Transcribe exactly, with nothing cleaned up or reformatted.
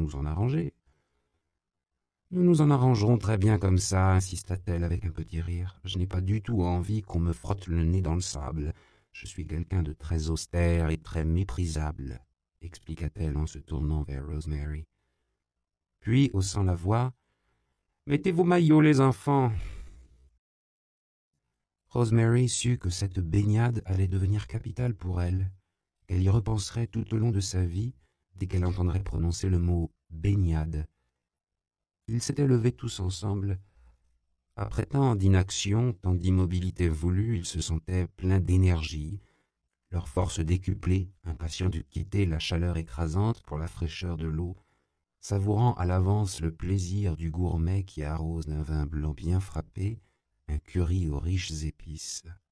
nous en arranger. »« Nous nous en arrangerons très bien comme ça, insista-t-elle avec un petit rire. Je n'ai pas du tout envie qu'on me frotte le nez dans le sable. Je suis quelqu'un de très austère et très méprisable, expliqua-t-elle en se tournant vers Rosemary. Puis, haussant la voix, « Mettez vos maillots, les enfants !» Rosemary sut que cette baignade allait devenir capitale pour elle. Elle y repenserait tout au long de sa vie dès qu'elle entendrait prononcer le mot « baignade ». Ils s'étaient levés tous ensemble. Après tant d'inaction, tant d'immobilité voulue, ils se sentaient pleins d'énergie, leur force décuplée, impatients de quitter la chaleur écrasante pour la fraîcheur de l'eau, savourant à l'avance le plaisir du gourmet qui arrose d'un vin blanc bien frappé un curry aux riches épices.